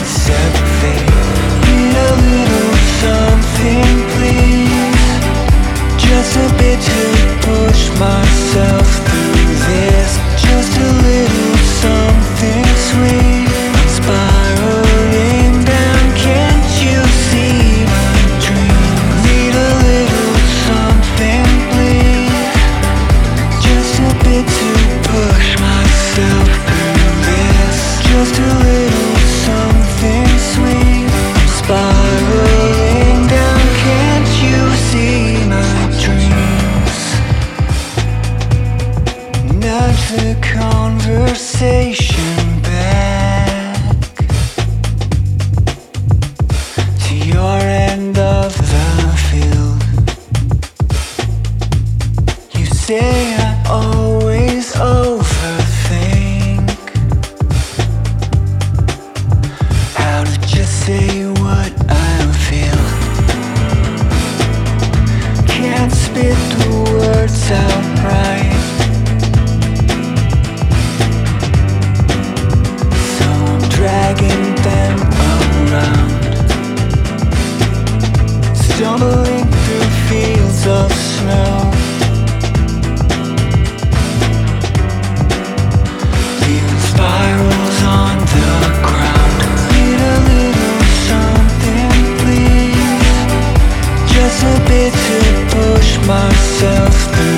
sympathy. Need a little something, please. Just a bit to push myself through this. Just a little something sweet. I'm spiraling down, can't you see my dream? Need a little something, please. Just a bit to push myself through this. Just a little something sweet. I'm spiraling down, can't you see my dreams? Another conversation back to your end of the field. You say I always overthink. How to just say what I feel. Can't spit the words out right. So I'm dragging them around. Stumbling through fields of snow. Leaving spirals on the ground. Need a little something, please. Just a bit to push myself through